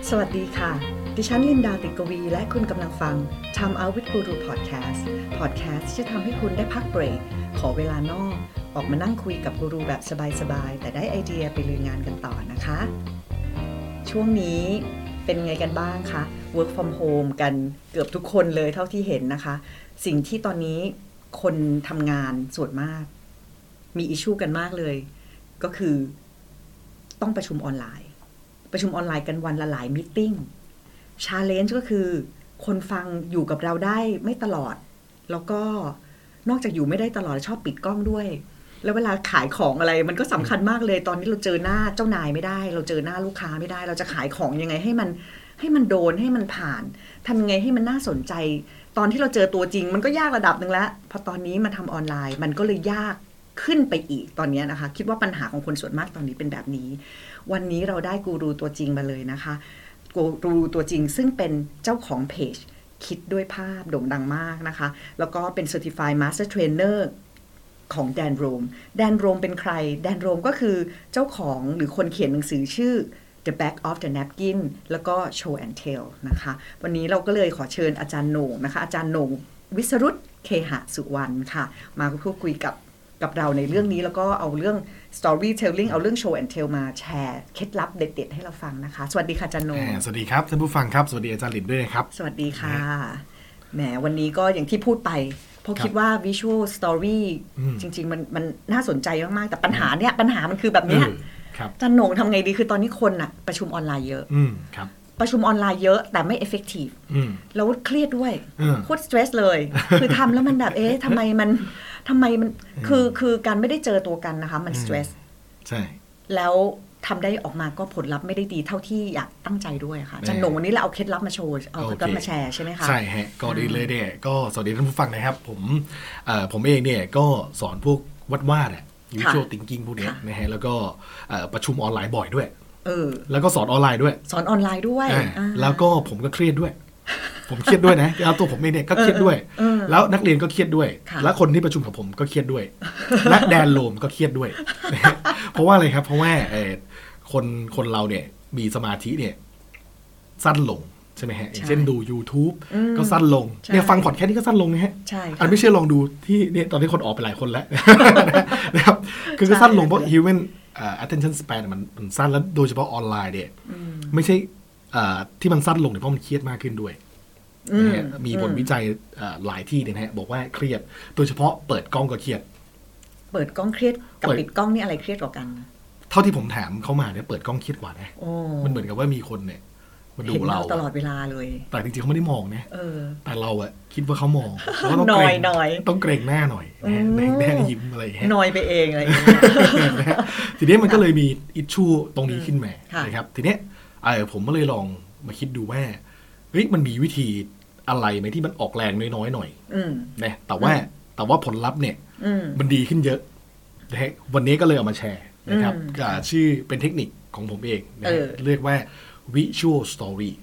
สวัสดีค่ะดิฉันลินดาติกวีและคุณกำลังฟัง Time Out with Guru Podcast ที่จะทำให้คุณได้พักเบรกขอเวลานอกออกมานั่งคุยกับกูรูแบบสบายๆแต่ได้ไอเดียไปลุยงานกันต่อนะคะช่วงนี้เป็นไงกันบ้างคะ Work from home กันเกือบทุกคนเลยเท่าที่เห็นนะคะสิ่งที่ตอนนี้คนทำงานส่วนมากมีอิชชูกันมากเลยก็คือต้องประชุมออนไลน์กันวันละหลายมีตติ้งchallenge ก็คือคนฟังอยู่กับเราได้ไม่ตลอดแล้วก็นอกจากอยู่ไม่ได้ตลอดชอบปิดกล้องด้วยแล้วเวลาขายของอะไรมันก็สำคัญมากเลยตอนนี้เราเจอหน้าเจ้านายไม่ได้เราเจอหน้าลูกค้าไม่ได้เราจะขายของยังไงให้มันโดนให้มันผ่านทำยังไงให้มันน่าสนใจตอนที่เราเจอตัวจริงมันก็ยากระดับนึงแล้วพอตอนนี้มาทำออนไลน์มันก็เลยยากขึ้นไปอีกตอนนี้นะคะคิดว่าปัญหาของคนส่วนมากตอนนี้เป็นแบบนี้วันนี้เราได้กูรูตัวจริงมาเลยนะคะกูรูตัวจริงซึ่งเป็นเจ้าของเพจคิดด้วยภาพโด่งดังมากนะคะแล้วก็เป็น Certified Master Trainer ของแดนโรมเป็นใครแดนโรมก็คือเจ้าของหรือคนเขียนหนังสือชื่อ The Back of the Napkin แล้วก็ Show and Tell นะคะวันนี้เราก็เลยขอเชิญอาจารย์โหน่งนะคะอาจารย์โหน่งวิสรุตเคหสุวรรณค่ะมาพูดคุยกับเราในเรื่องนี้แล้วก็เอาเรื่อง storytelling เอาเรื่อง show and tell มาแชร์เคล็ดลับเด็ดๆให้เราฟังนะคะสวัสดีค่ะอาจารย์โหน่งสวัสดีครับท่านผู้ฟังครับสวัสดีอาจารย์หลินด้วยนะครับสวัสดีค่ะแหมวันนี้ก็อย่างที่พูดไปเพราะคิดว่า visual story จริงๆมันน่าสนใจมากๆแต่ปัญหามันคือแบบนี้อาจารย์โหน่งทำไงดีคือตอนนี้คนน่ะประชุมออนไลน์เยอะครับประชุมออนไลน์เยอะแต่ไม่ effective แล้วเครียดด้วยโคตร stress เลยคือทำแล้วมันแบบทำไมมันคือการไม่ได้เจอตัวกันนะคะมัน stress ใช่แล้วทำได้ออกมาก็ผลลัพธ์ไม่ได้ดีเท่าที่อยากตั้งใจด้วยค่ะอาจารย์โหน่งวันนี้เราเอาเคล็ดลับมาโชว์เอาเคล็ดลับมาแชร์ใช่ไหมคะใช่ฮะก็ดีเลยเนี่ยก็สวัสดีท่านผู้ฟังนะครับผมเองเนี่ยก็สอนพวกวาดvisual thinking พวกนี้นะฮะแล้วก็ประชุมออนไลน์บ่อยด้วยแล้วก็สอนออนไลน์ด้วยแล้วก็ผมก็เครียดด้วยผมเครียดด้วยนะแล้วตัวผมเองเนี่ยก็เครียดด้วยแล้วนักเรียนก็เครียดด้วยแล้วคนที่ประชุมกับผมก็เครียดด้วยและแดนโรมก็เครียดด้วยเพราะว่าอะไรครับเพราะว่าคนเราเนี่ยมีสมาธิเนี่ยสั้นลงใช่ไหมฮะอย่างเช่นดู YouTube ก็สั้นลงเนี่ยฟังพอดแคสต์นี่ก็สั้นลงนะฮะอันไม่เชื่อลองดูที่เนี่ยตอนนี้คนออกไปหลายคนแล้วนะครับคือก็สั้นลงเพราะ human attention span มันสั้นแล้วโดยเฉพาะออนไลน์เนี่ยไม่ใช่ที่มันสั้นลงเนี่ยเพราะมันเครียดมากขึ้นด้วยมีผลวิจัยหลายที่เนี่ยนะฮะบอกว่าเครียดโดยเฉพาะเปิดกล้องก็เครียดเปิดกล้องเครียดกับปิดกล้องนี่อะไรเครียดกว่ากันเท่าที่ผมถามเข้ามาเนี่ยเปิดกล้องเครียดกว่านะมันเหมือนกับว่ามีคนเนี่ยมาดูเราตลอดเวลาเลยแต่จริงๆเขาไม่ได้มองนะแต่เราอะคิดว่าเขามองเราต้องเกรงต้องเกรงหน้าหน่อยแน่ยิ้มอะไรอย่างเงี้ยน้อยไปเองอะไรอย่างเงี้ยทีนี้มันก็เลยมีอิชชูตรงนี้ขึ้นมานะครับทีนี้ผมก็เลยลองมาคิดดูว่าเฮ้ยมันมีวิธีอะไรไหมที่มันออกแรงน้อยๆหน่อยนะแต่ว่าผลลัพธ์เนี่ยมันดีขึ้นเยอะนะวันนี้ก็เลยเอามาแชร์นะครับชื่อเป็นเทคนิคของผมเองนะเรียกว่า visual story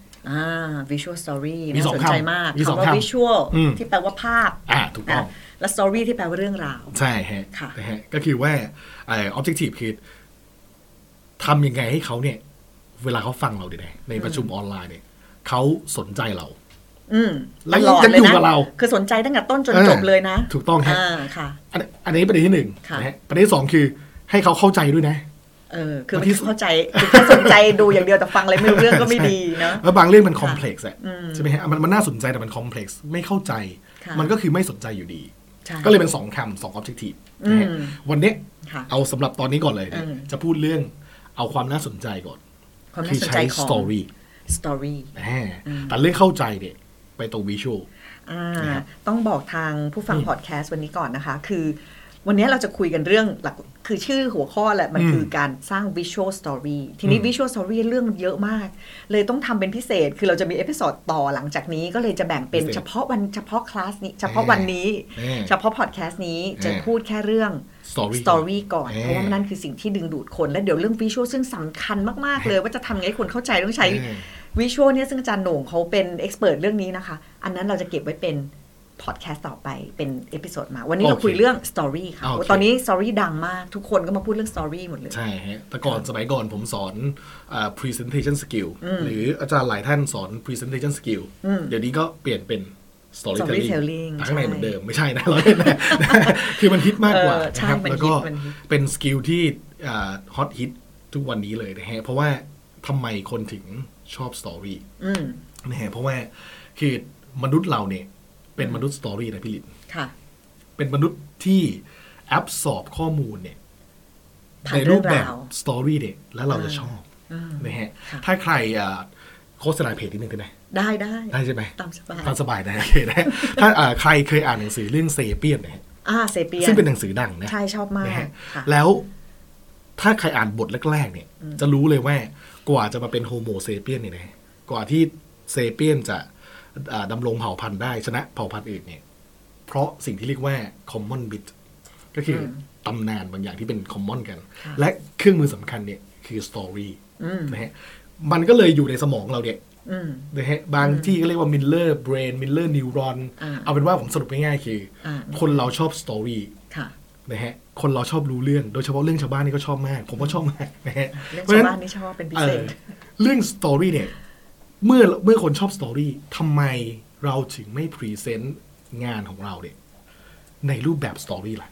visual story น่าสนใจมากคำว่า visual ที่แปลว่าภาพถูกต้องและ story ที่แปลว่าเรื่องราวใช่ฮะก็คือว่าobjective คือทำยังไงให้เขาเนี่ยเวลาเขาฟังเราในประชุมออนไลน์เนี่ยเขาสนใจเราแล้วยังอยู่กับเราคือสนใจตั้งแต่ต้นจนจบเลยนะถูกต้องครับอันนี้ประเด็นที่1นะฮะประเด็นที่2คือให้เขาเข้าใจด้วยนะคือไม่เข้าใจคือแค่สนใจดูอย่างเดียวแต่ฟังอะไรไม่รู้เรื่องก็ไม่ดีเนาะแล้วบางเรื่องมันคอมเพล็กซ์ใช่ไหมฮะมันน่าสนใจแต่มันคอมเพล็กซ์ไม่เข้าใจมันก็คือไม่สนใจอยู่ดีก็เลยเป็น2คำ2 objective นะฮะวันนี้เอาสำหรับตอนนี้ก่อนเลยจะพูดเรื่องเอาความน่าสนใจก่อนคือใช้ story แต่เรื่องเข้าใจเนี่ยไปตรง visual ต้องบอกทางผู้ฟังพอดแคสต์วันนี้ก่อนนะคะคือวันนี้เราจะคุยกันเรื่องหลักคือชื่อหัวข้อแหละมันคือการสร้าง visual story ทีนี้ visual story เรื่องเยอะมากเลยต้องทำเป็นพิเศษคือเราจะมีเอพิโซดต่อหลังจากนี้ก็เลยจะแบ่งเป็นเฉพาะคลาสนี้เฉพาะวันนี้เฉพาะพอดแคสต์นี้จะพูดแค่เรื่อง story ก่อนเพราะว่านั่นคือสิ่งที่ดึงดูดคนและเดี๋ยวเรื่อง visual ซึ่งสำคัญมากๆเลยว่าจะทำไงให้คนเข้าใจต้องใช้ visual เนี่ยซึ่งอาจารย์โหน่งเขาเป็น expert เรื่องนี้นะคะอันนั้นเราจะเก็บไว้เป็นพอดแคสต์ต่อไปเป็นเอพิโซดมาวันนี้เราคุยเรื่องสตอรี่ค่ะตอนนี้สตอรี่ดังมากทุกคนก็มาพูดเรื่องสตอรี่หมดเลยใช่ฮะแต่ก่อนสมัยก่อนผมสอนpresentation skill หรืออาจารย์หลายท่านสอน presentation skill เดี๋ยวนี้ก็เปลี่ยนเป็น storytelling ข้างในเหมือนเดิมไม่ใช่นะเราเล่นนะคือมันฮิตมากกว่านะครับแล้วก็เป็นสกิลที่ฮอตฮิตทุกวันนี้เลยนะฮะเพราะว่าทำไมคนถึงชอบสตอรี่นะฮะเพราะว่าคือมนุษย์เราเนี่ยเป็นมนุษย์สตอรี่นะพี่ลินเป็นมนุษย์ที่แอบสอบข้อมูลเนี่ยในรูปแบบสตอรี่เนี่ยแล้วเราจะชอบนะฮะถ้าใครโฆษณาเพจนิดนึงได้ไหมได้ใช่ไหมตามสบายนะโอเคนะถ้าใครเคยอ่านหนังสือเรื่องเซเปียนเนี่ยเซเปียนซึ่งเป็นหนังสือดังนะใช่ชอบมากแล้วถ้าใครอ่านบทแรกๆเนี่ยจะรู้เลยว่ากว่าจะมาเป็นโฮโมเซเปียนเนี่ยนะกว่าที่เซเปียนจะดำรงเผ่าพันธุ์ได้ชนะเผ่าพันธุ์อื่นเนี่ยเพราะสิ่งที่เรียกว่า common bit ก็คือตำนานบางอย่างที่เป็น common กันและเครื่องมือสำคัญเนี่ยคือ story นะฮะมันก็เลยอยู่ในสมองเราเนี่ยนะฮะบางที่ก็เรียกว่า Miller brain Miller neuron เอาเป็นว่าผมสรุปง่ายๆคือคนเราชอบ story นะฮะคนเราชอบรู้เรื่องโดยเฉพาะเรื่องชาวบ้านนี่ก็ชอบมากผมก็ชอบมากนะฮะเรื่องชาวบ้านนี่ชอบเป็นพิเศษเรื่อง story เนี่ยเมื่อคนชอบสตอรี่ทำไมเราถึงไม่พรีเซนต์งานของเราเนี่ยในรูปแบบสตอรี่ล่ะ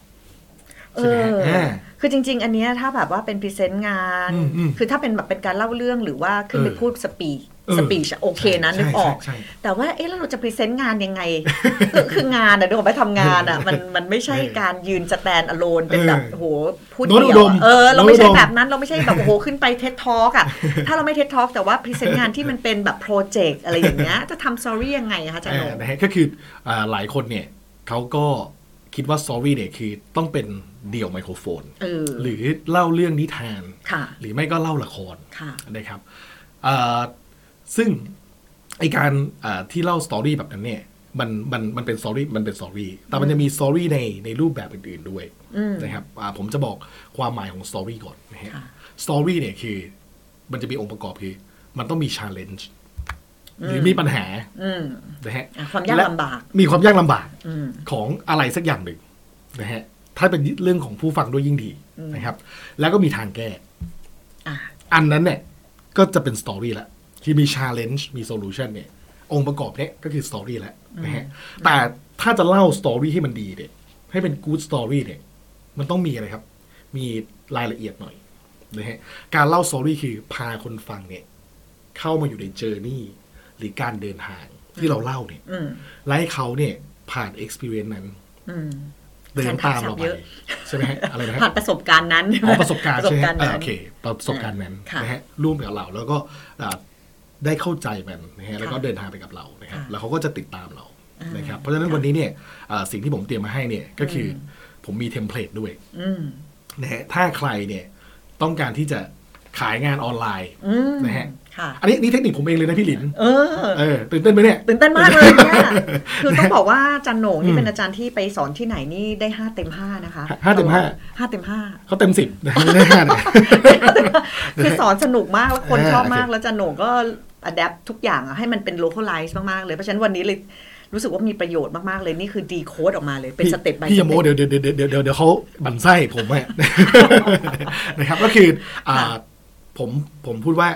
คือจริงๆอันนี้ถ้าแบบว่าเป็นพรีเซนต์งานคือถ้าเป็นแบบเป็นการเล่าเรื่องหรือว่าขึ้นไปพูดสปีชโอเคนะนึกออกแต่ว่าแล้วเราจะพรีเซนต์งานยังไงคืองานอะเดี๋ยวไปทำงานอะมันไม่ใช่การยืนสแตนด์อะโลนเป็นแบบโหพูดเดี่ยวเราไม่ใช่แบบนั้นเราไม่ใช่แบบโหขึ้นไปเท็ดทอล์กอะถ้าเราไม่เท็ดทอล์กแต่ว่าพรีเซนต์งานที่มันเป็นแบบโปรเจกต์อะไรอย่างเงี้ยจะทำสตอรี่ยังไงคะจันโหนก็คือหลายคนเนี่ยเขาก็คิดว่าสตอรี่เนี่ยคือต้องเป็นเดี่ยวไมโครโฟนหรือเล่าเรื่องนิทานหรือไม่ก็เล่าละครนะครับซึ่งไอการที่เล่าสตอรี่แบบนั้นเนี่ยมันเป็นสตอรี่แต่มันจะมีสตอรี่ในรูปแบบอื่นๆด้วยนะครับผมจะบอกความหมายของสตอรี่ก่อนนะฮะสตอรี่เนี่ยคือมันจะมีองค์ประกอบคือมันต้องมี challenge หรือมีปัญหานะฮะความยากลำบากมีความยากลำบากของอะไรสักอย่างหนึ่งนะฮะถ้าเป็นเรื่องของผู้ฟังด้วยยิ่งดีนะครับแล้วก็มีทางแก้อันนั้นเนี่ยก็จะเป็นสตอรี่ละที่มี challenge มี solution เนี่ยองค์ประกอบเนี่ยก็คือสตอรี่แล้วนะฮะแต่ถ้าจะเล่าสตอรี่ให้มันดีเนี่ยให้เป็น good story เนี่ยมันต้องมีอะไรครับมีรายละเอียดหน่อยนะฮะการเล่าสตอรี่คือพาคนฟังเนี่ยเข้ามาอยู่ใน journey หรือการเดินทางที่เราเล่าเนี่ยและให้เขาเนี่ยผ่าน experience นั้นเดินตามเราไปใช่ไหมฮะอะไรนะผ่านประสบการณ์นั้นประสบการณ์ใช่ไหมโอเคประสบการณ์นั้นนะฮะร่วมกับเราแล้วก็ได้เข้าใจมันนะฮะแล้วก็เดินทางไปกับเรานะครับแล้วเขาก็จะติดตามเรานะครับเพราะฉะนั้นวันนี้เนี่ยสิ่งที่ผมเตรียมมาให้เนี่ยก็คือผมมีเทมเพลตด้วยนะฮะถ้าใครเนี่ยต้องการที่จะขายงานออนไลน์นะฮะอันนี้เทคนิคผมเองเลยนะพี่หลินตื่นเต้นไหมเนี่ยตื่นเต้นมากเลยเนี่ยคือต้องบอกว่าจันโหน่งนี่เป็นอาจารย์ที่ไปสอนที่ไหนนี่ได้5 เต็ม 5นะคะ 5 เต็ม 5 เต็ม 5 เขาเต็ม 10นะไม่ได้5นะคือสอนสนุกมากแล้วคนชอบมากแล้วจันโหน่งก็อัดแอปทุกอย่างให้มันเป็น localize มากๆเลยเพราะฉะนั้นวันนี้เลยรู้สึกว่ามีประโยชน์มากๆเลยนี่คือดีโค้ดออกมาเลยเป็นสเต็ป by พี่ยโมเดี๋ยวเขาบั่นไส้ผมแม่นะครับก็คือผมพูดว่า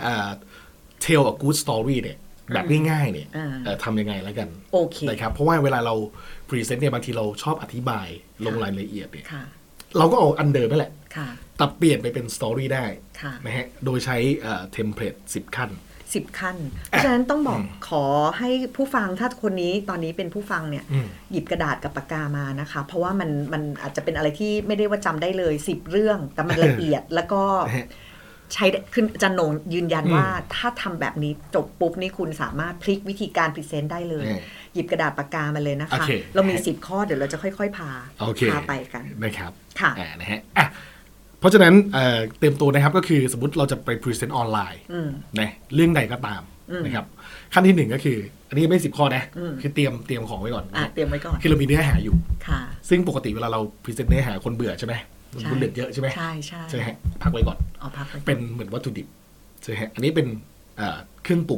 tell a good story เนี่ยแบบง่ายๆเนี่ยทำยังไงแล้วกันนะครับเพราะว่าเวลาเราพรีเซนต์เนี่ยบางทีเราชอบอธิบายลงรายละเอียดเนี่ยเราก็เอาอันเดิมนั่นแหละแต่เปลี่ยนไปเป็นสตอรี่ได้นะฮะโดยใช้เทมเพลต10 ขั้นเพราะฉะนั้นต้องบอกขอให้ผู้ฟังถ้าคนนี้ตอนนี้เป็นผู้ฟังเนี่ยหยิบกระดาษกับปากกามานะคะเพราะว่ามันอาจจะเป็นอะไรที่ไม่ได้ว่าจำได้เลย10 เรื่องแต่มันละเอียดแล้วก็ใช้คือจันโหน่งยืนยันว่าถ้าทำแบบนี้จบปุ๊บนี่คุณสามารถพลิกวิธีการพรีเซนต์ได้เลยหยิบกระดาษปากกามาเลยนะคะเรามี10 ข้อเดี๋ยวเราจะค่อยๆพาไปกันนะครับค่ะนะฮะเพราะฉะนั้นเตรียมตัวนะครับก็คือสมมติเราจะไปพรีเซนต์ออนไลน์นะเรื่องใดก็ตามนะครับขั้นที่1ก็คืออันนี้ไม่10 ข้อนะคือเตรียมของไว้ก่อนเตรียมไว้ก่อนคือเรามีเนื้อหาอยู่ซึ่งปกติเวลาเราพรีเซนต์เนื้อหาคนเบื่อใช่ไหมบุลเลตเยอะใช่ไหมใช่ใช่ไหมพักไว้ก่อนเป็นเหมือนวัตถุดิบใช่ไหมอันนี้เป็นเครื่องปรุง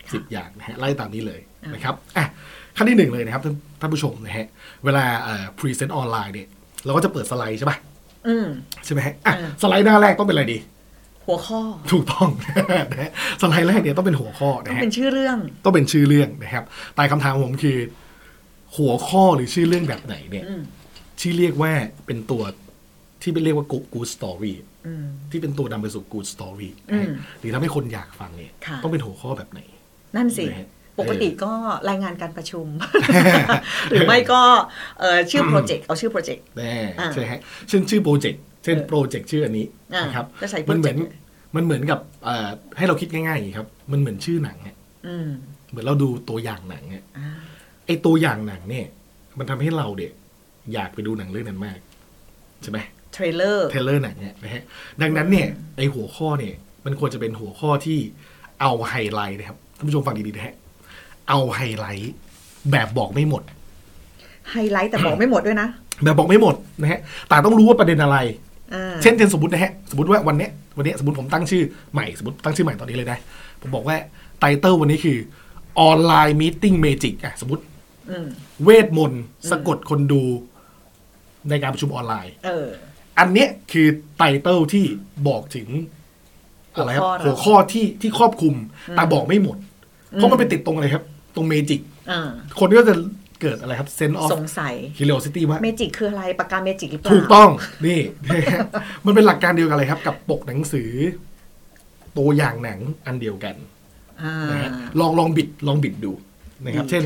10 อย่างนะฮะไล่ตามนี้เลยนะครับขั้นที่1เลยนะครับท่านผู้ชมนะฮะเวลาพรีเซนต์ออนไลน์เนี่ยเราก็จะเปิดสไลด์ใช่ป่ะใช่ไหมฮะสไลด์หน้าแรกต้องเป็นอะไรดีหัวข้อถูกต้องนะฮะสไลด์แรกเนี่ยต้องเป็นหัวข้อนะฮะต้องเป็นชื่อเรื่องนะครับแต่คำถามผมคือหัวข้อหรือชื่อเรื่องแบบไหนเนี่ยที่เรียกว่าเป็นตัวที่เรียกว่า good story ที่เป็นตัวนำไปสู่ good story หรือทำให้คนอยากฟังเนี่ยต้องเป็นหัวข้อแบบไหนนั่นสิปกติก็รายงานการประชุม หรือไม่ก็ชื่อโปรเจกต์เอาชื่อโปรเจกต์ใช่ฮะเช่นชื่อโปรเจกต์เช่นโปรเจกต์ชื่ออันนี้นะครับมันเหมือนกับให้เราคิดง่ายๆอย่างนี้ครับมันเหมือนชื่อหนังเนี่ยเหมือนเราดูตัวอย่างหนังเนี่ยไอตัวอย่างหนังเนี่ยมันทำให้เราเด็กอยากไปดูหนังเรื่องนั้นมากใช่ไหมเทรลเลอร์หนังเนี่ยนะฮะดังนั้นเนี่ยไอหัวข้อเนี่ยมันควรจะเป็นหัวข้อที่เอาไฮไลท์นะครับท่านผู้ชมฟังดีๆนะฮะเอาไฮไลท์แบบบอกไม่หมดไฮไลท์แต่บอกไม่หมดด้วยนะแบบบอกไม่หมดนะฮะแต่ต้องรู้ว่าประเด็นอะไรเช่นสมมตินะฮะสมมติว่าวันนี้สมมติผมตั้งชื่อใหม่สมมติตั้งชื่อใหม่ตอนนี้เลยนะผมบอกว่าไตเติ้ลวันนี้คือออนไลน์มีตติ้งเมจิกสมมติเวทมนต์สะกดคนดูในการประชุมออนไลน์อันเนี้ยคือไตเติ้ลที่บอกถึงอะไรครับหัวข้อที่ครอบคลุมแต่บอกไม่หมดเพราะมันไปติดตรงอะไรครับตรงเมจิกคนก็จะเกิดอะไรครับเซนส์ออฟสงสัย curiosity ว่าเมจิกคืออะไรปากกาเมจิกหรือเปล่าถูกต้องนี่มันเป็นหลักการเดียวกันเลยครับกับปกหนังสือตัวอย่างหนังอันเดียวกันนะฮะลองบิดดูนะครับเช่น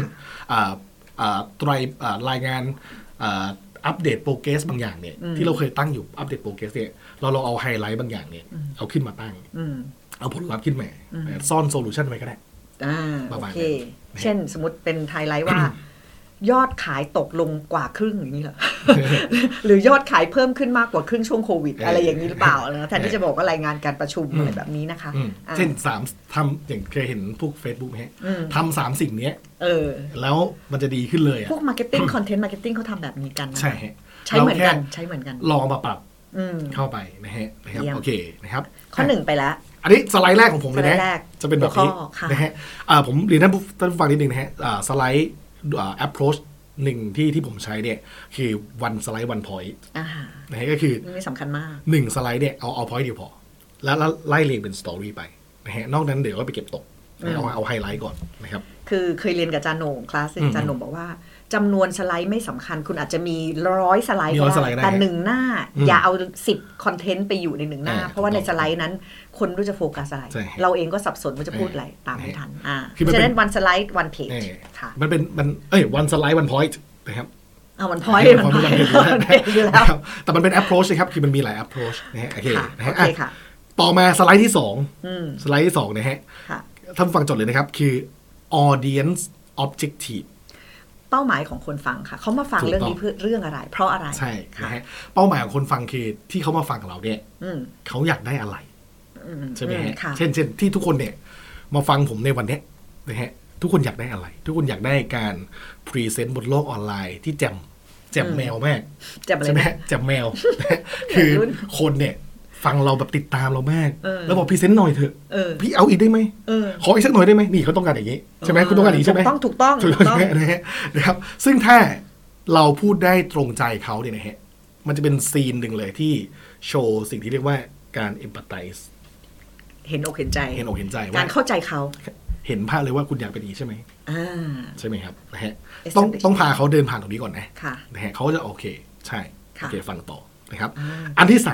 รายงานอัปเดตโปรเกรสบางอย่างเนี่ยที่เราเคยตั้งอยู่อัปเดตโปรเกรสเนี่ยเราเอาไฮไลท์บางอย่างเนี่ยเอาขึ้นมาตั้งเอาผลลัพธ์ขึ้นมาซ่อนโซลูชันไว้ก็ได้โอเคเช่นสมมติเป็นไฮไลท์ว่ายอดขายตกลงกว่าครึ่งอย่างนี้เหรอ หรือยอดขายเพิ่มขึ้นมากกว่าครึ่งช่วงโควิดอะไรอย่างนี้หรือเปล่าแทนที่จะบอกว่ารายงานการประชุมอะไรแบบนี้นะคะเช่นทำอย่างเคยเห็นพวก Facebook ไหมทำ3 สิ่งนี้แล้วมันจะดีขึ้นเลยพวก Marketing Content Marketing เขาทำแบบนี้กันนะใช้เหมือนกันลองมาปรับเข้าไปนะฮะโอเคนะครับข้อ1ไปแล้วอันนี้สไลด์แรกของผมเลยนะจะเป็นแบบนี้นะฮะผมเรียนท่านผู้ฟังนิดนึงนะฮะสไลด์approach หนึ่งที่ผมใช้เนี่ยคือ one slide one point นะฮะก็คือนี่สำคัญมาก 1 สไลด์เนี่ยเอา point เดียวพอแล้วไล่เรียงเป็น story ไปนะฮะนอกนั้นเดี๋ยวก็ไปเก็บตกเอาไฮไลท์ก่อนนะครับคือเคยเรียนกับอาจารย์โหน่งคลาสอาจารย์โหน่งบอกว่าจำนวนสไลด์ไม่สำคัญคุณอาจจะมี100 สไลด์แต่1 หน้าอย่าเอา10 คอนเทนต์ไปอยู่ใน1 หน้าเพราะว่าในสไลด์นั้นคนรู้จะโฟกัสอะไรเราเองก็สับสนว่าจะพูดอะไรตามไม่ทันฉะนั้น one slide one page ค่ะมันเป็นone slide one point นะครับ one point อยู่แล้วแต่มันเป็น approach นะครับคือมันมีหลาย approach นะฮะโอเคค่ะต่อมาสไลด์ที่2สไลด์ที่2นะฮะท่านฟังจดเลยนะครับคือ audience objective เป้าหมายของคนฟังค่ะเขามาฟังเรื่องนี้เพื่อเรื่องอะไรเพราะอะไรใช่นะฮะเป้าหมายของคนฟังคือที่เขามาฟังกับเราเนี่ยเขาอยากได้อะไรใช่ไหมฮะเช่นที่ทุกคนเนี่ยมาฟังผมในวันนี้นะฮะทุกคนอยากได้อะไรทุกคนอยากได้การพรีเซนต์บนโลกออนไลน์ที่แจ่มแมวมากใช่ไหมแจ่มแมวคือคนเนี่ยฟังเราแบบติดตามเรามากแล้วบอกพรีเซนต์หน่อยเถอะพี่เอาอีกได้ไหมขออีกสักหน่อยได้ไหมนี่เขาต้องการอย่างนี้ใช่ไหมคุณต้องการอย่างนี้ใช่ไหมถูกต้องนะครับซึ่งถ้าเราพูดได้ตรงใจเขาเนี่ยนะฮะมันจะเป็นซีนหนึ่งเลยที่โชว์สิ่งที่เรียกว่าการ empathize เห็นอกเห็นใจการเข้าใจเขาเห็นภาพเลยว่าคุณอยากเป็นอย่างนี้ใช่ไหมใช่ไหมครับนะฮะต้องพาเขาเดินผ่านตรงนี้ก่อนนะฮะเขาจะโอเคใช่โอเคฟังต่อนะครับอันที่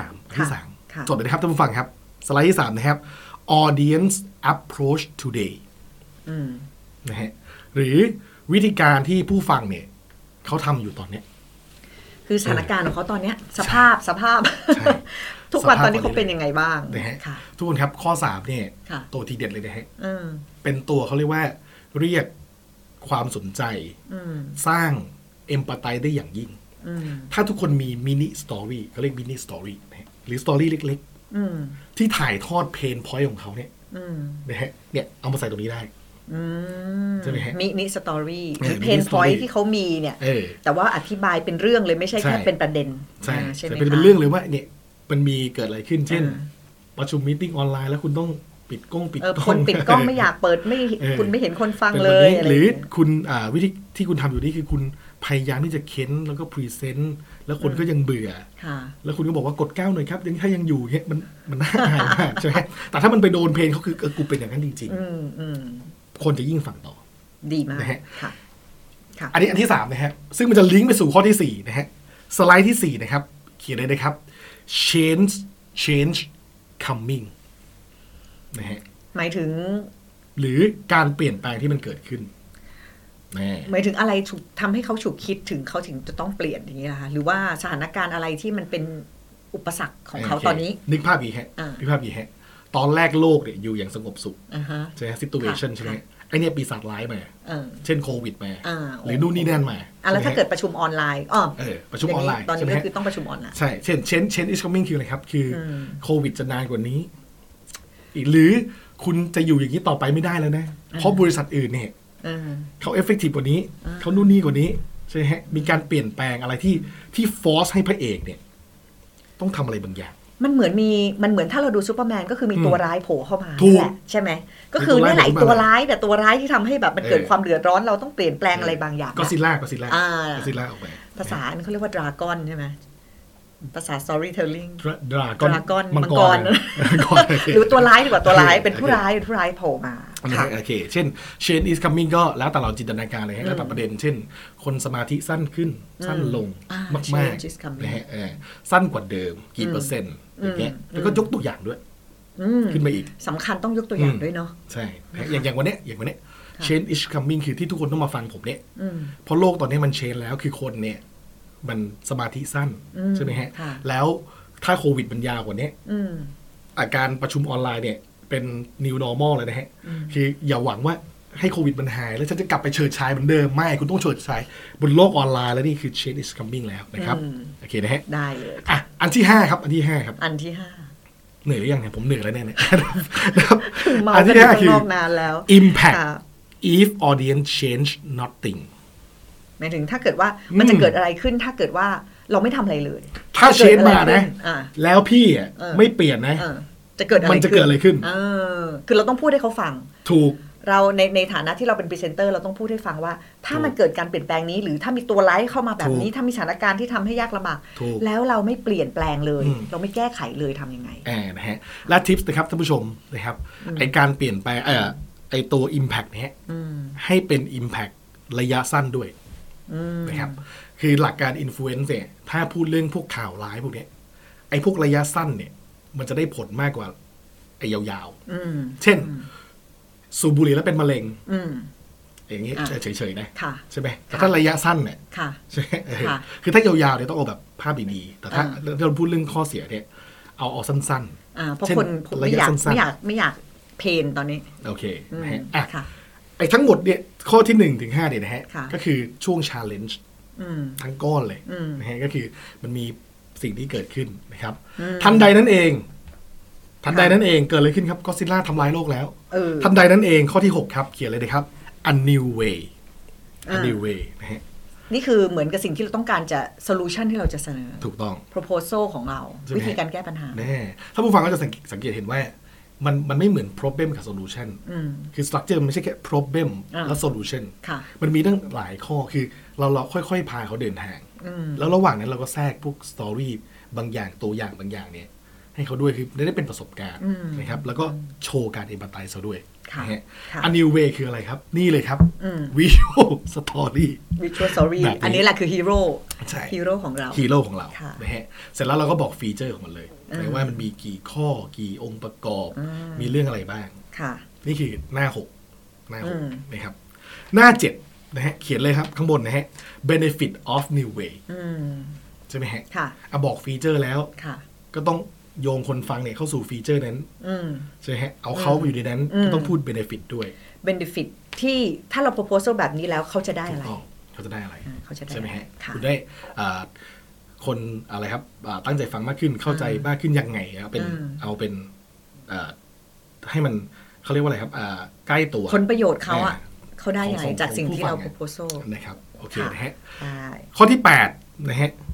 3จดเลยนะครับท่านผู้ฟังครับสไลด์ที่3นะครับ audience approach today นะฮะหรือวิธีการที่ผู้ฟังเนี่ยเขาทำอยู่ตอนนี้คือสถานการณ์ของเขาตอนนี้สภาพทุกวันตอนนี้เขาเป็นยังไงบ้างนะฮะทุกคนครับข้อ3เนี่ยตัวทีเด็ดเลยนะฮะเป็นตัวเขาเรียกว่าเรียกความสนใจสร้างเอมพัตไทได้อย่างยิ่งถ้าทุกคนมีมินิสตอรี่เขาเรียกมินิสตอรี่หรือสตอรี่เล็กๆที่ถ่ายทอดเพนพอยต์ของเขาเนี่ยนะฮะเนี่ยเอามาใส่ตรงนี้ได้ใช่ไหมฮะมินิสตอรี่เพนพอยต์ที่เขามีเนี่ยแต่ว่าอธิบายเป็นเรื่องเลยไม่ใช่แค่เป็นประเด็นใช่เป็นเรื่องเลยว่าเนี่ยมันมีเกิดอะไรขึ้นเช่นประชุมมีตติ้งออนไลน์แล้วคุณต้องปิดกล้องคนปิดกล้องไม่อยากเปิดไม่คุณไม่เห็นคนฟังเลยหรือคุณวิธีที่คุณทำอยู่นี่คือคุณพยายามที่จะเค้นแล้วก็พรีเซนต์แล้วคนก็ยังเบื่อแล้วคุณก็บอกว่ากด9หน่อยครับถ้ายังอยู่เนี่ยมันน่าอายมากใช่ไหมแต่ถ้ามันไปโดนเพลงเขาคือกูเป็นอย่างนั้นจริงๆคนจะยิ่งฟังต่อดีมากนะฮะอันนี้อันที่3นะฮะซึ่งมันจะลิงก์ไปสู่ข้อที่4นะฮะสไลด์ที่4นะครับเขียนเลยนะครับ change coming นะฮะหมายถึงหรือการเปลี่ยนแปลงที่มันเกิดขึ้นหมายถึงอะไรถูกทำให้เขาฉุกคิดถึงเขาถึงจะต้องเปลี่ยนอย่างนี้นะคะหรือว่าสถานการณ์อะไรที่มันเป็นอุปสรรคของเขาตอนนี้นึกภาพอีกฮะตอนแรกโลกเนี่ยอยู่อย่างสงบสุขใช่ไหม situation ใช่ไหมไอเนี่ยปีศาจร้ายมาเช่นโควิดมาหรือนู่นนี่นั่นมาแล้วถ้าเกิดประชุมออนไลน์ประชุมออนไลน์ตอนนี้ก็คือต้องประชุมออนไลน์ใช่เช่น change is coming คืออะไรครับคือโควิดจะนานกว่านี้หรือคุณจะอยู่อย่างนี้ต่อไปไม่ได้แล้วนะเพราะบริษัทอื่นเนี่ยเขาเอฟเฟกตีฟกว่านี้เขานู่นนี่กว่านี้ใช่ไหมฮะมีการเปลี่ยนแปลงอะไรที่ฟอร์สให้พระเอกเนี่ยต้องทำอะไรบางอย่างมันเหมือนถ้าเราดูซูเปอร์แมนก็คือมีตัวร้ายโผล่เข้ามาแหละใช่ไหมก็คือนี่แหละตัวร้ายแต่ตัวร้ายที่ทำให้แบบมันเกิดความเดือดร้อนเราต้องเปลี่ยนแปลงอะไรบางอย่างก็ซิล่าออกไปภาษาเขาเรียกว่าดราก้อนใช่ไหมภาษา storytelling ดราก้อนมังกรหรือตัวร้ายดีกว่าตัวร้ายเป็นผู้ร้ายโผล่มาโอเคเช่น change is coming ก็แล้วแต่เราจินตนาการเลยแล้วแต่ประเด็นเช่นคนสมาธิสั้นขึ้นสั้นลงมากๆนะฮะสั้นกว่าเดิมกี่เปอร์เซ็นต์อย่างเงี้ยแล้วก็ยกตัวอย่างด้วยขึ้นมาอีกสำคัญต้องยกตัวอย่างด้วยเนาะใช่อย่างวันนี้change is coming คือที่ทุกคนต้องมาฟังผมเนี่ยเพราะโลกตอนนี้มัน change แล้วคือคนเนี่ยมันสมาธิสั้นใช่ไหมฮะแล้วถ้าโควิดมันยาวกว่านี้อาการประชุมออนไลน์เนี่ยเป็น new normal เลยนะฮะคืออย่าหวังว่าให้โควิดมันหายแล้วฉันจะกลับไปเฉิดฉายเหมือนเดิมไม่คุณต้องเฉิดฉายบนโลกออนไลน์แล้วนี่คือ change is coming แล้วนะครับโอเคนะฮะได้เลยอันที่5ครับอันที่5เหนื่อยหรือยังเนี่ยผมเหนื่อยแล้วเนี่ยอันที่5คือนานแล้ว impact if audience change nothing หมายถึงถ้าเกิดว่ามันจะเกิดอะไรขึ้นถ้าเกิดว่าเราไม่ทำอะไรเลยถ้าเชนมานะแล้วพี่ไม่เปลี่ยนนะจะเกิดอะไรมันจะเกิดอะไรขึ้นคือเราต้องพูดให้เขาฟังถูกเราในฐานะที่เราเป็นพรีเซนเตอร์เราต้องพูดให้ฟังว่าถ้ามันเกิดการเปลี่ยนแปลงนี้หรือถ้ามีตัวร้ายเข้ามาแบบนี้ถ้ามีสถานการณ์ที่ทำให้ยากลำบากแล้วเราไม่เปลี่ยนแปลงเลยเราไม่แก้ไขเลยทำยังไงนะฮะและทิปส์นะครับท่านผู้ชมนะครับไอการเปลี่ยนแปลงไอตัว impact เนี้ยให้เป็น impact ระยะสั้นด้วยนะครับคือหลักการ influence เนี่ยถ้าพูดเรื่องพวกข่าวร้ายพวกนี้ไอ้พวกระยะสั้นเนี่ยมันจะได้ผลมากกว่าไอ้ยาวๆเช่นสูบบุหรี่แล้วเป็นมะเร็งอย่างนี้เฉยๆนะใช่ไหมแต่ถ้าระยะสั้นเนี่ยใช่คือถ้ายาวๆเนี่ยต้องเอาแบบภาพดีๆแต่ถ้าเราพูดเรื่องข้อเสียเนี่ยเอาสั้นๆเพราะคนไม่อยากเพนตอนนี้โอเคไอ้ทั้งหมดเนี่ยข้อที่1ถึง5เนี่ยนะฮะก็คือช่วง challenge ทั้งก้อนเลยนะฮะก็คือมันมีสิ่งที่เกิดขึ้นนะครับทันใดนั้นเองเกิดอะไรขึ้นครับก็ซิลล่าทำลายโลกแล้วทันใดนั้นเองข้อที่6ครับเขียนเลยนะครับ a new way นะฮะนี่คือเหมือนกับสิ่งที่เราต้องการจะ solution ที่เราจะเสนอถูกต้อง proposal ของเราวิธีการแก้ปัญหาแน่ถ้าผู้ฟังก็จะสังเกตเห็นว่ามันไม่เหมือน problem กับ solution คือ structure มันไม่ใช่แค่ problem และ solution มันมีตั้งหลายข้อคือเราค่อยๆพาเขาเดินทางแล้วระหว่างนั้นเราก็แทรกพวก story บางอย่างตัวอย่างบางอย่างเนี่ยให้เขาด้วยคือได้เป็นประสบการณ์นะครับแล้วก็โชว์การ empathize เขาด้วยนะฮะ A new way คืออะไรครับนี่เลยครับ visual story อันนี้แหละคือฮีโร่ของเรานะฮะเสร็จแล้วเราก็บอกฟีเจอร์ของมันเลยว่ามันมีกี่ข้อกี่องค์ประกอบมีเรื่องอะไรบ้างนี่คือหน้า6นะครับหน้า7นะฮะเขียนเลยครับข้างบนนะฮะ benefit of new way ใช่ไหมฮะบอกฟีเจอร์แล้วก็ต้องโยงคนฟังเนี่ยเข้าสู่ฟีเจอร์นั้นใช่ไหมฮะเอาเขาอยู่ในนั้นก็ต้องพูด benefit ด้วย benefit ที่ถ้าเรา proposal แบบนี้แล้วเขาจะได้อะไรใช่ไหมฮะคุณได้คนอะไรครับตั้งใจฟังมากขึ้นเข้าใจมากขึ้นยังไงเอาเป็นให้มันเขาเรียกว่าอะไรครับใกล้ตัวผลประโยชน์เขาได้ยังไงจากสิ่งที่เรา proposal นะครับโอเคนะฮะข้อที่8นะฮะ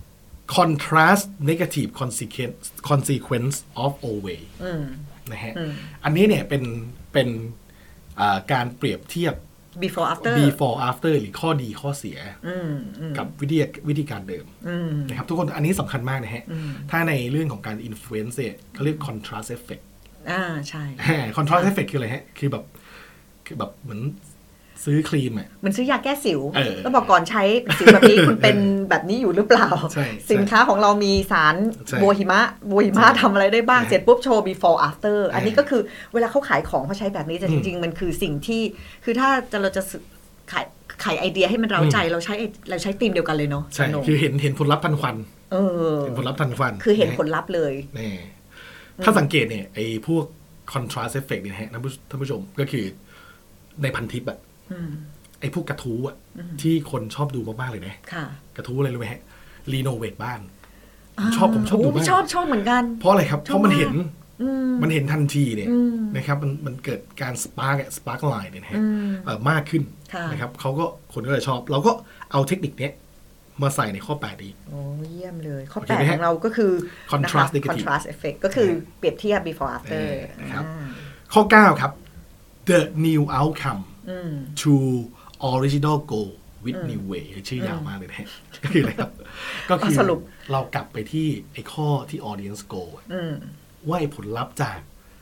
contrast negative consequence of always นะฮะอันนี้เนี่ยเป็นการเปรียบเทียบ before after หรือข้อดีข้อเสียกับวิธีการเดิมนะครับทุกคนอันนี้สำคัญมากนะฮะถ้าในเรื่องของการ influence เนี่ยเขาเรียก contrast effect ใช่ contrast effect คืออะไรฮะคือแบบเหมือนซื้อครีมอ่ะมันซื้อยาแก้สิวแล้วบอกก่อนใช้สิวแบบนี้ คุณเป็นแบบนี้อยู่หรือเปล่าสินค้าของเรามีสารบัวหิมะทำอะไรได้บ้างเสร็จปุ๊บโชว์ before after อันนี้ก็คือเวลาเขาขายของเขาใช้แบบนี้แต่จริงๆมันคือสิ่งที่คือถ้าเราจะขายไอเดียให้มันเร้าใจเราใช้ธีมเดียวกันเลยเนาะใช่คือเห็นผลลัพธ์ทันควันเห็นผลลัพธ์ทันควันคือเห็นผลลัพธ์เลยถ้าสังเกตเนี่ยไอ้พวก contrast effect เนี่ยฮะท่านผู้ชมก็คือในพันทิปอะไอ้พวกกระทู้อะที่คนชอบดูมากๆเลยนะกระทู้อะไรรู้ไหมฮะรีโนเวทบ้านผมชอบดูมากชอบเหมือนกันเพราะอะไรครับเพราะมันเห็นทันทีเนี่ยนะครับมันเกิดการสปาร์กไลน์เนี่ยฮะมากขึ้นนะครับคนก็เลยชอบเราก็เอาเทคนิคนี้มาใส่ในข้อ8ดีโอ้เยี่ยมเลยข้อ8ของเราก็คือ contrast effect ก็คือเปรียบเทียบ before after นะครับข้อ9ครับ the new outcome to original goal with new way ชื่อยาวมากเลยนะก็คืออะไรครับก็คือเรากลับไปที่ไอ้ข้อที่ audience goal ว่าผลลัพธ์จาก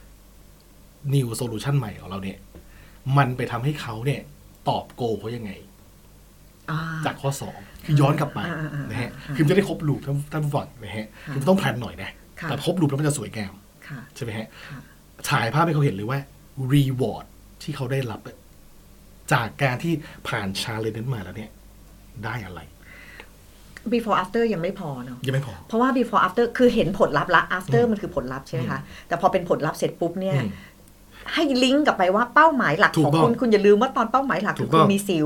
new solution ใหม่ของเราเนี่ยมันไปทำให้เขาเนี่ยตอบ goal เขายังไงจากข้อ2คือย้อนกลับมานะฮะคือจะได้ครบลูปท่านผู้ฟังนะฮะคือต้องแพลนหน่อยนะแต่ครบลูปแล้วมันจะสวยงามใช่ไหมฮะฉายภาพให้เขาเห็นเลยว่า reward ที่เขาได้รับจากการที่ผ่านชาเลนจ์นั้นมาแล้วเนี่ยได้อะไร before after ยังไม่พอเนาะยังไม่พอเพราะว่า before after คือเห็นผลลัพธ์ละ after มันคือผลลัพธ์ใช่ไหมคะแต่พอเป็นผลลัพธ์เสร็จปุ๊บเนี่ยให้ลิงก์กลับไปว่าเป้าหมายหลักของคุณอย่าลืมว่าตอนเป้าหมายหลักคุณมีสิว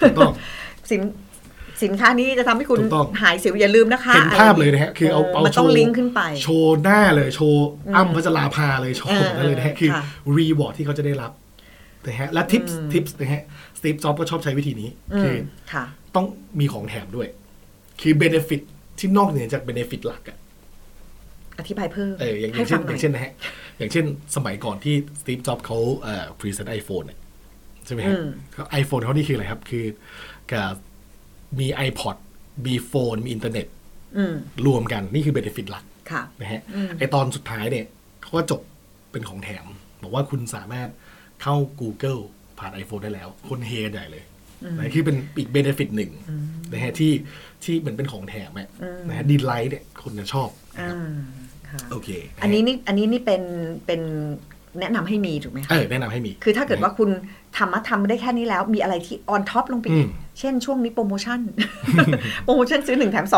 สินค้านี้จะทำให้คุณหายสิวอย่าลืมนะคะเห็นภาพเลยนะฮะคือเอามันต้องลิงก์ขึ้นไปโชว์หน้าเลยโชว์อ้ำพัชราภาเลยโชว์นั่นเลยนะฮะคือรีวอร์ดที่เขาจะได้รับนะฮะและทิปส์นะฮะสตีฟจ็อบส์ก็ชอบใช้วิธีนี้คือต้องมีของแถมด้วยคือเบเนฟิตที่นอกเหนือจากเบเนฟิตหลักอะอธิบายเพิ่มอย่างเช่นนะฮะอย่างเช่นสมัยก่อนที่สตีฟจ็อบส์เขาพรีเซนต์ iPhone เนี่ยใช่ไหมฮะไอโฟนเขานี่คืออะไรครับคือกับมี iPod มีโฟนมีอินเทอร์เน็ตรวมกันนี่คือเบเนฟิตหลักนะฮะไอตอนสุดท้ายเนี่ยเขาก็จบเป็นของแถมบอกว่าคุณสามารถเข้า Google ผ่าน iPhone ได้แล้วคนเฮใหญ่เลยนะคือเป็นอีกเบเนฟิตหนึ่งนะฮะที่เหมือนเป็นของแถมนะฮะดีไลท์เนี่ยคนจะชอบโอเคอันนี้นี่เป็นแนะนำให้มีถูกไหมคะแนะนำให้มีคือถ้าเกิดว่าคุณทำได้แค่นี้แล้วมีอะไรที่ออนท็อปลงไปอีกเช่นช่วงนี้โปรโมชั่นซื้อ1แถม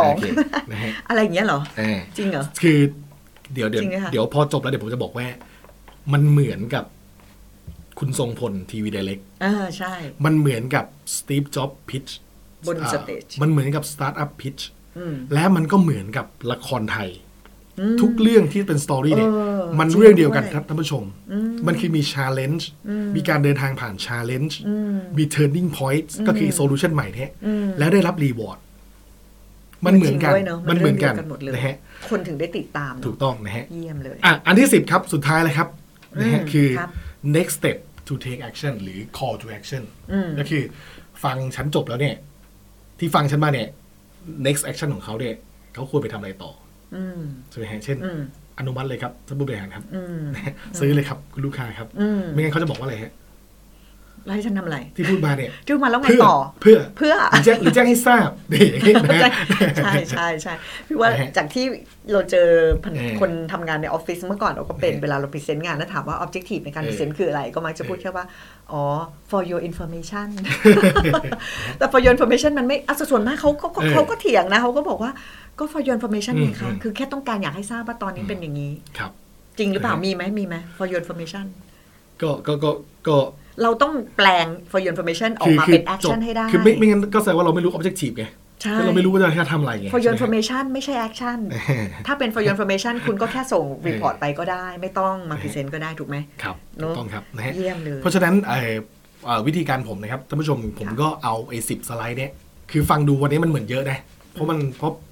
2อะไรอย่างเงี้ยเหรอจริงเหรอคือเดี๋ยวพอจบแล้วเดี๋ยวผมจะบอกว่ามันเหมือนกับคุณทรงพลทีวีไดเรกใช่มันเหมือนกับสตีฟจ็อบส์พิชบนสเตจมันเหมือนกับสตาร์ทอัพพิชและมันก็เหมือนกับละครไทยทุกเรื่องที่เป็นสตอรี่เนี่ยมันเรื่องเดียวกันครับท่านผู้ชมมันคือมี challenge มีการเดินทางผ่าน challenge มี turning point ก็คือ solution ใหม่เนี่ยแล้วได้รับ reward มันเหมือนกันนะฮะคนถึงได้ติดตามถูกต้องนะฮะเยี่ยมเลยอันที่10ครับสุดท้ายเลยครับนะฮะคือ next step to take action หรือ call to action ก็คือฟังฉันจบแล้วเนี่ยที่ฟังฉันมาเนี่ย next action ของเขาเนี่ยเขาควรไปทำอะไรต่อใช่ไหมฮะเช่นอนุมัติเลยครับท่านผู้บริหารครับซื้อเลยครับคุณลูกค้าครับไม่งั้นเขาจะบอกว่าอะไรฮะแล้วให้ฉันทำอะไรที่พูดมาเนี่ยพูดมาแล้วไงต่อเพื่อหรือแจ้งให้ทราบใช่พี่ว่าจากที่เราเจอคนทำงานในออฟฟิศเมื่อก่อนเราก็เป็นเวลาเราพรีเซนต์งานแล้วถามว่า objective ในการพรีเซนต์คืออะไรก็มักจะพูดแค่ว่าอ๋อ for your information แต่ for your information มันไม่ส่วนมากเขาก็เถียงนะเขาก็บอกว่าก็ for your information นี่ค่ะคือแค่ต้องการอยากให้ทราบว่าตอนนี้เป็นอย่างนี้จริงหรือเปล่ามีไหม for your information ก็เราต้องแปลง for your information ออกมาเป็น action ให้ได้คือไม่งั้นก็แสดงว่าเราไม่รู้ objective ไงเราไม่รู้ว่าจะทำอะไรไง for your information ไม่ใช่ action ถ้าเป็น for your information คุณก็แค่ส่ง report ไปก็ได้ไม่ต้องมา present ก็ได้ถูกไหมครับถูกต้องครับนะฮะเยี่ยมเลยเพราะฉะนั้นวิธีการผมนะครับท่านผู้ชมผมก็เอาไอ้10 สไลด์เนี่ยคือฟังดูวันนี้มันเหมือนเยอะนะเพราะ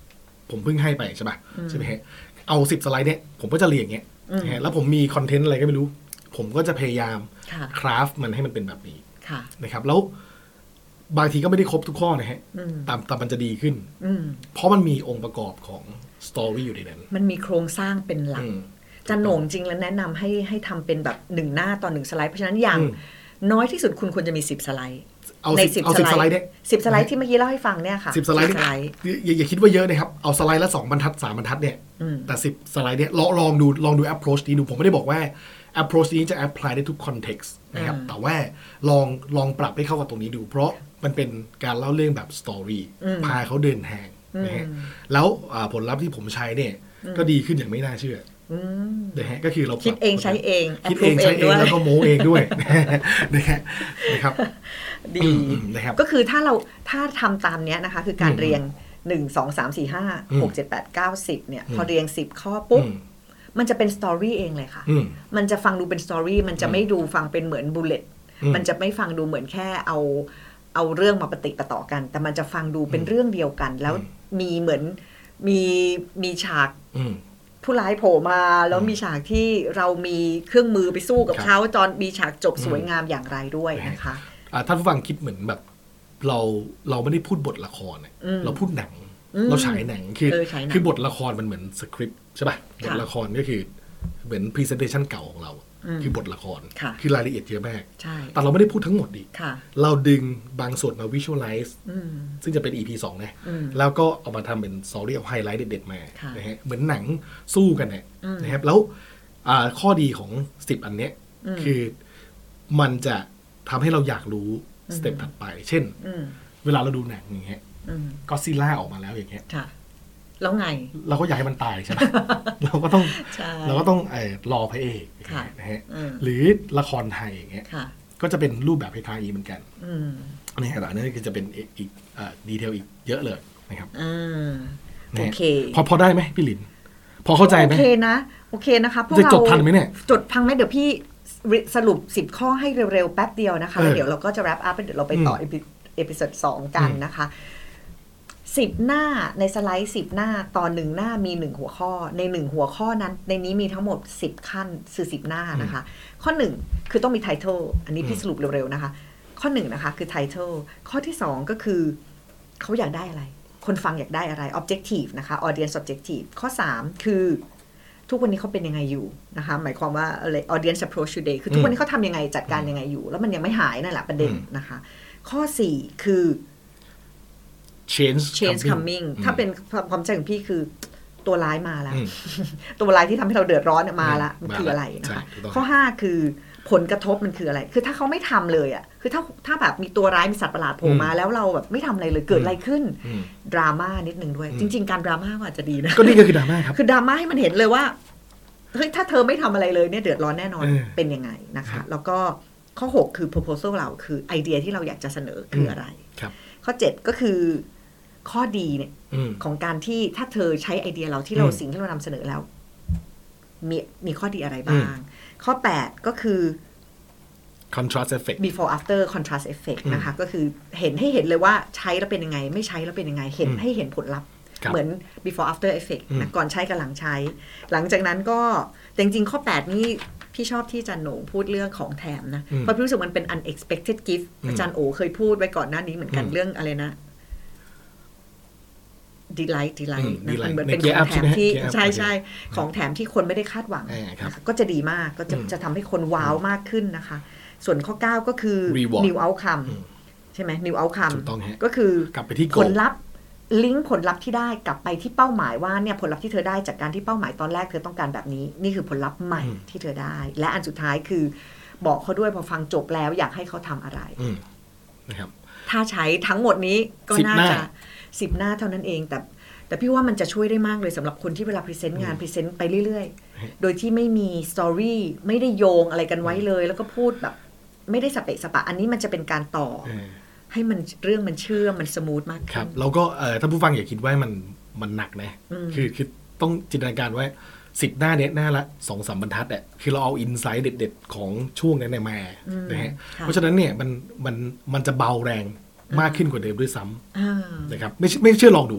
ผมเพิ่งให้ไปใช่ป่ะใช่ไหมฮะเอา10สไลด์เนี่ยผมก็จะเรียงอย่างเงี้ยแล้วผมมีคอนเทนต์อะไรก็ไม่รู้ผมก็จะพยายามคราฟมันให้มันเป็นแบบนี้นะครับแล้วบางทีก็ไม่ได้ครบทุกข้อนะฮะแต่มันจะดีขึ้นเพราะมันมีองค์ประกอบของสตอรี่อยู่ในนั้นมันมีโครงสร้างเป็นหลักจะโหน่งจริงแล้วแนะนำให้ทำเป็นแบบ1หน้าต่อ1สไลด์เพราะฉะนั้นอย่างน้อยที่สุดคุณควรจะมี10สไลด์ใน10สไลด์เนี่ย10สไลด์ที่เมื่อกี้เล่าให้ฟังเนี่ยค่ะ 10สไลด์อย่าคิดว่าเยอะนะครับเอาสไลด์ละ2บรรทัด3บรรทัดเนี่ยแต่10สไลด์เนี่ยลองดู approach นี้ดูผมไม่ได้บอกว่า approach นี้จะ apply ได้ทุก context นะครับแต่ว่าลองปรับให้เข้ากับตรงนี้ดูเพราะมันเป็นการเล่าเรื่องแบบ story พาเขาเดินทางนะฮะแล้วผลลัพธ์ที่ผมใช้เนี่ยก็ดีขึ้นอย่างไม่น่าเชื่อนะฮะก็คือเราคิดเองใช้เองคิดเองใช้เองแล้วก็โม้เองด้วยนะครับดีนะครับก็คือถ้าทำตามนี้นะคะคือการเรียง1 2 3 4 5 6 7 8 9 10เนี่ยพอเรียง10ข้อปุ๊บมันจะเป็นสตอรี่เองเลยค่ะมันจะฟังดูเป็นสตอรี่มันจะไม่ดูฟังเป็นเหมือนบุลเลตมันจะไม่ฟังดูเหมือนแค่เอาเรื่องมาปฏิปต่อกันแต่มันจะฟังดูเป็นเรื่องเดียวกันแล้วมีเหมือนมีฉากผู้ร้ายโผล่มาแล้วมีฉากที่เรามีเครื่องมือไปสู้กับเขาจนมีฉากจบสวยงามอย่างไรด้วยนะคะท่านผู้ฟังคิดเหมือนแบบเราไม่ได้พูดบทละครเราพูดหนังเราฉายหนังคือบทละครมันเหมือนสคริปต์ใช่ป่ะบทละครก็คือเหมือนพรีเซนเทชันเก่าของเราคือบทละครคือรายละเอียดเยอะมากแต่เราไม่ได้พูดทั้งหมดดิเราดึงบางส่วนมาวิชวลไลซ์ซึ่งจะเป็น EP 2นะแล้วก็เอามาทำเป็นสตอรี่เอาไฮไลท์เด็ดๆมานะฮะเหมือนหนังสู้กันนะครับแล้วข้อดีของ10อันเนี้ยคือมันจะทำให้เราอยากรู้สเต็ปถัดไปเช่นเวลาเราดูหนังอย่างเงี้ยก็ซิล่าออกมาแล้วอย่างเงี้ยแล้วไงเราก็อยากให้มันตายใช่ไหม เราก็ต้องรอพระเอกนะฮะหรือละครไทยอย่างเงี้ยก็จะเป็นรูปแบบคล้ายๆเหมือนกันนี่แต่อันนี้ก็จะเป็นอีกดีเทลอีกเยอะเลยนะครับโอเคพอได้ไหมพี่หลินพอเข้าใจไหมโอเคนะโอเคนะคะพวกเราจดทันไหมเนี่ยจดพังไหมเดี๋ยวพี่สรุป10ข้อให้เร็วๆแป๊บเดียวนะคะแล้วเดี๋ยวเราก็จะ wrap up เดี๋ยวเราไปต่อเอพิโซด2กันนะคะ10หน้าในสไลด์10หน้าต่อ1หน้ามี1หัวข้อใน1หัวข้อนั้นในนี้มีทั้งหมด10ขั้นคือ10หน้านะคะข้อ1คือต้องมี title อันนี้พี่สรุปเร็วๆนะคะข้อ1นะคะคือ title ข้อที่2ก็คือเขาอยากได้อะไรคนฟังอยากได้อะไร objective นะคะ audience objective ข้อ3คือทุกวันนี้เขาเป็นยังไงอยู่นะคะหมายความว่าอะไร audience approach today คือทุกวันนี้เขาทำยังไงจัดการยังไงอยู่แล้วมันยังไม่หายนั่นแหละประเด็นนะคะข้อ4คือ change coming ถ้าเป็นความใจของพี่คือตัวร้ายมาแล้วตัวร้ายที่ทำให้เราเดือดร้อนมาแล้วมันคืออะไรนะคะข้อ5คือผลกระทบมันคืออะไรคือถ้าเขาไม่ทำเลยอ่ะคือถ้าแบบมีตัวร้ายมีสัตว์ประหลาดโผล่มาแล้วเราแบบไม่ทำอะไรเลยเกิดอะไรขึ้นดราม่านิดนึงด้วยจริงๆการดราม่าก็อาจจะดีนะก็นี่ก็คือดราม่าครับคือดราม่าให้มันเห็นเลยว่าเฮ้ยถ้าเธอไม่ทำอะไรเลยเนี่ยเดือดร้อนแน่นอนเป็นยังไงนะคะแล้วก็ข้อ6คือ proposal เราคือไอเดียที่เราอยากจะเสนอคืออะไรข้อ7ก็คือข้อดีเนี่ยของการที่ถ้าเธอใช้ไอเดียเราที่เราสิ่งที่เรานำเสนอแล้วมีข้อดีอะไรบ้างข้อ8ก็คือ contrast effect before after contrast effect นะคะก็คือเห็นให้เห็นเลยว่าใช้แล้วเป็นยังไงไม่ใช้แล้วเป็นยังไงเห็นให้เห็นผลลัพธ์เหมือน before after effect นะก่อนใช้กับหลังใช้หลังจากนั้นก็จริงๆข้อ8นี่พี่ชอบที่อาจารย์โหน่งพูดเรื่องของแถมนะเพราะพี่รู้สึกมันเป็น unexpected gift อาจารย์โอเคยพูดไว้ก่อนหน้านี้เหมือนกันเรื่องอะไรนะdelight นะมันเหมือนเป็นของแถมที่ใช่ของแถมที่คนไม่ได้คาดหวังก็จะดีมากก็จะทำให้คนว้าวมากขึ้นนะคะส่วนข้อ9ก็คือ new outcome ใช่ไหม new outcome ก็คือกลับไปที่ผลลัพธ์ลิงก์ผลลัพธ์ที่ได้กลับไปที่เป้าหมายว่าเนี่ยผลลัพธ์ที่เธอได้จากการที่เป้าหมายตอนแรกเธอต้องการแบบนี้นี่คือผลลัพธ์ใหม่ที่เธอได้และอันสุดท้ายคือบอกเขาด้วยพอฟังจบแล้วอยากให้เขาทำอะไรนะครับถ้าใช้ทั้งหมดนี้ก็น่าจะ10 หน้าเท่านั้นเองแต่พี่ว่ามันจะช่วยได้มากเลยสำหรับคนที่เวลาพรีเซนต์งานพรีเซนต์ไปเรื่อยๆโดยที่ไม่มีสตอรี่ไม่ได้โยงอะไรกันไว้เลยแล้วก็พูดแบบไม่ได้สเปะสปะอันนี้มันจะเป็นการต่อให้มันเรื่องมันเชื่อมมันสมูทมากครับแล้วก็ถ้าผู้ฟังอย่าคิดว่ามันหนักนะคือต้องจินตนาการว่า10 หน้าเนี้ยหน้าละ 2-3 บรรทัดอ่ะคือเราเอาอินไซต์เด็ดๆของช่วงนั้นมานะฮะเพราะฉะนั้นเนี่ยมันจะเบาแรงมากขึ้นกว่าเดิมด้วยซ้ำนะครับไม่เชื่อลองดู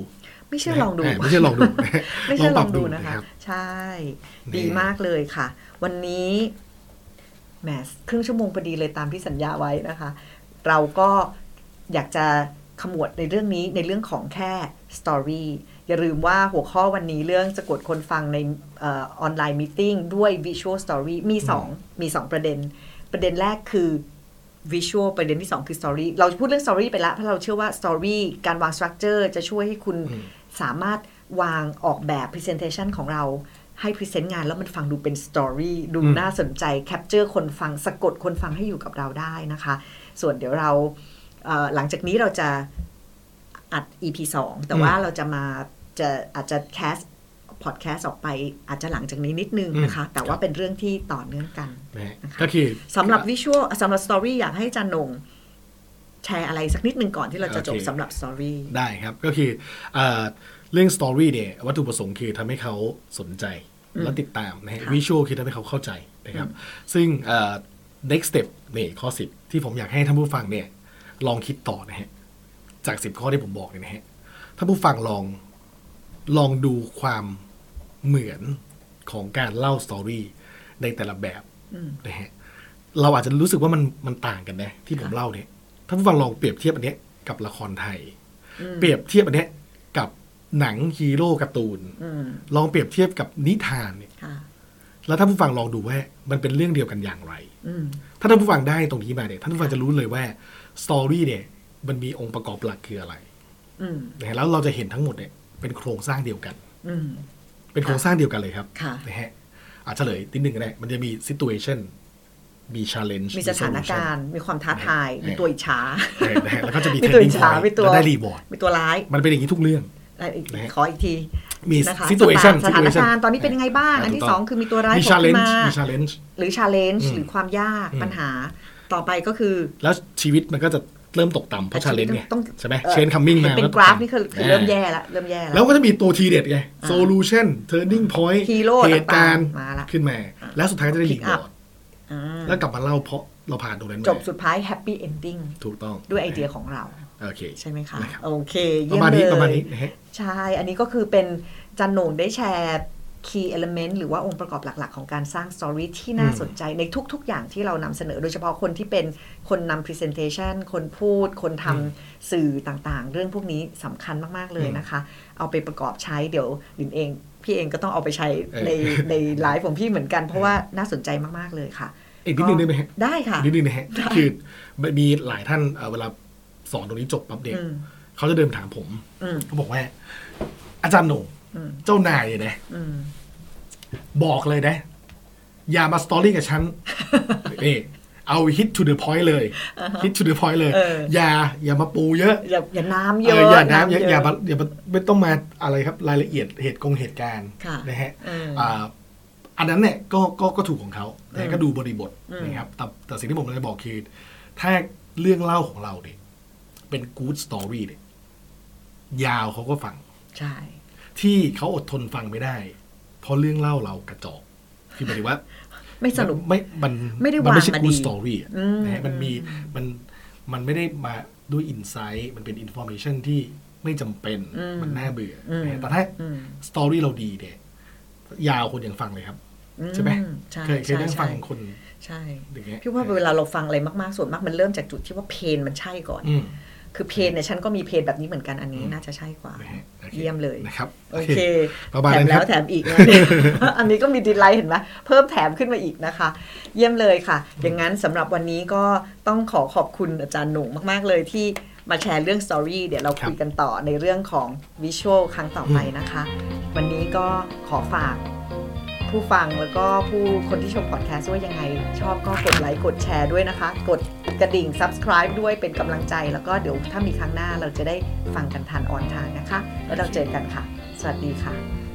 ไม่เชื่อลองดูไม่เชื่อลองดูไม่เชื่อลองดูนะคะใช่ดีมากเลยค่ะวันนี้แหมครึ่งชั่วโมงพอดีเลยตามที่สัญญาไว้นะคะเราก็อยากจะขมวดในเรื่องนี้ในเรื่องของแค่สตอรี่อย่าลืมว่าหัวข้อวันนี้เรื่องสะกดคนฟังในออนไลน์มีตติ้งด้วย Visual Story มี2ประเด็นแรกคือ Visual ประเด็นที่2คือ Story เราพูดเรื่อง Story ไปแล้วเพราะเราเชื่อว่า Story การวาง Structure จะช่วยให้คุณสามารถวางออกแบบ Presentation ของเราให้พรีเซนต์งานแล้วมันฟังดูเป็นสตอรี่ดูน่าสนใจแคปเจอร์คนฟังสะกดคนฟังให้อยู่กับเราได้นะคะส่วนเดี๋ยวเราหลังจากนี้เราจะอัด EP 2แต่ว่าเราจะอาจจะแคสพอดแคสต์ออกไปอาจจะหลังจากนี้นิดนึงนะคะแต่ว่าเป็นเรื่องที่ต่อเนื่องกันนะคะก็คือสำหรับวิชวลสำหรับสตอรี่อยากให้จันนงแชร์อะไรสักนิดนึงก่อนที่เราจะจบสำหรับสตอรี่ได้ครับก็คือเรื่องสตอรี่เนี่ยวัตถุประสงค์คือทำให้เขาสนใจและติดตามนะฮะวิชวลคือทำให้เขาเข้าใจนะครับซึ่งnext step เนี่ยข้อ10ที่ผมอยากให้ท่านผู้ฟังเนี่ยลองคิดต่อนะฮะจาก10ข้อที่ผมบอกเนี่ยนะฮะท่านผู้ฟังลองดูความเหมือนของการเล่าสตอรี่ในแต่ละแบบนะฮะเราอาจจะรู้สึกว่ามันต่างกันนะที่ผมเล่าเนี่ยท่านผู้ฟังลองเปรียบเทียบอันนี้กับละครไทยเปรียบเทียบอันนี้กับหนังฮีโร่การ์ตูนลองเปรียบเทียบกับนิทานเนี่ยแล้วท่านผู้ฟังลองดูว่ามันเป็นเรื่องเดียวกันอย่างไรถ้าท่านผู้ฟังได้ตรงนี้มาเนี่ยท่านผู้ฟังจะรู้เลยว่าสตอรี่เนี่ยมันมีองค์ประกอบหลักคืออะไรนะฮะแล้วเราจะเห็นทั้งหมดเนี่ยเป็นโครงสร้างเดียวกันเป็นโครงสร้างเดียวกันเลยครับนะฮะเฉลยนิดนึงก็ได้มันจะมี situation มี challenge มีสถานการณ์มีความท้าทายมีตัวอิจฉาแล้วก็จะมี turning point แล้วได้ reward มีตัวร้ายมันเป็นอย่างนี้ทุกเรื่องขออีกทีมี situation สถานการณ์ตอนนี้เป็นยังไงบ้างอันที่2คือมีตัวร้ายมี challenge หรือ challenge หรือความยากปัญหาต่อไปก็คือแล้วชีวิตมันก็จะเริ่มตกต่ำเพราะ challenge ไงใช่ไหม change coming มาเป็นกราฟนี่คือเริ่มแย่แล้วก็จะมีตัวทีเด็ดไง solution turning point เหตุการณ์ขึ้นมาแล้วสุดท้ายจะได้ reward แล้วกลับมาเล่าเพราะเราผ่านตรงนั้นจบสุดท้าย happy ending ถูกต้องด้วยไอเดียของเราโอเคใช่ไหมคะโอเคประมาณนี้ใช่อันนี้ก็คือเป็นจันโหน่งได้แชร์ key element หรือว่าองค์ประกอบหลักๆของการสร้าง story ที่น่าสนใจในทุกๆอย่างที่เรานำเสนอโดยเฉพาะคนที่เป็นคนนำ presentation คนพูดคนทำสื่อต่างๆเรื่องพวกนี้สำคัญมากๆเลยนะคะเอาไปประกอบใช้เดี๋ยวลินเองพี่เองก็ต้องเอาไปใช้ในไลฟ์ของพี่เหมือนกันเพราะว่าน่าสนใจมากๆเลยค่ะอีกนิดนึงได้ไหมฮะได้ค่ะนิดนึงนะฮะคือมีหลายท่านเวลาสอนตรงนี้จบปั๊บเด็กเขาจะเดินถามผมเขาบอกว่าอาจารย์โหน่งเจ้านายนะบอกเลยนะอย่ามาสตอรี่กับฉันเอา hit to the point เลย hit to the point เลยอย่ามาปูเยอะอย่าน้ำเยอะอย่าน้ำเยอะอย่าไม่ต้องมาอะไรครับรายละเอียดเหตุการณ์นะฮะอันนั้นเนี่ยก็ถูกของเขาแต่ก็ดูบริบทนะครับแต่สิ่งที่ผมจะบอกคือถ้าเรื่องเล่าของเราเนี่ยเป็น good story เนี่ยยาวเขาก็ฟังใช่ที่เขาอดทนฟังไม่ได้เพราะเรื่องเล่าเรากระจอกคือหมายถึงว่าไม่สนุกไม่ได้วางไม่ใช่ good story นะมันไม่ได้มาด้วย insight มันเป็น information ที่ไม่จำเป็นมันน่าเบื่อแต่ถ้า story เราดีเนี่ยยาวคนยังฟังเลยครับใช่ไหมเคยได้ฟังคนใช่พี่ว่าเวลาเราฟังอะไรมากๆส่วนมากมันเริ่มจากจุดที่ว่าเพนมันใช่ก่อนคือเพนเนี่ยฉันก็มีเพนแบบนี้เหมือนกันอันนี้น่าจะใช่กว่าเยี่ยมเลยนะครับโอเคแถมแล้วแถมอีกอันนี้ก็มีดีไลท์เห็นไหมเพิ่มแถมขึ้นมาอีกนะคะเยี่ยมเลยค่ะอย่างนั้นสำหรับวันนี้ก็ต้องขอบคุณอาจารย์หนุ่งมากๆเลยที่มาแชร์เรื่องสตอรี่เดี๋ยวเราคุยกันต่อในเรื่องของวิชวลครั้งต่อไปนะคะวันนี้ก็ขอฝากผู้ฟังแล้วก็คนที่ชมพอดแคสต์ด้วยยังไงชอบก็กดไลค์กดแชร์ด้วยนะคะกดกระดิ่ง subscribe ด้วยเป็นกำลังใจแล้วก็เดี๋ยวถ้ามีครั้งหน้าเราจะได้ฟังกันทันออนไทม์นะคะแล้วเราเจอกันค่ะสวัสดีค่ะ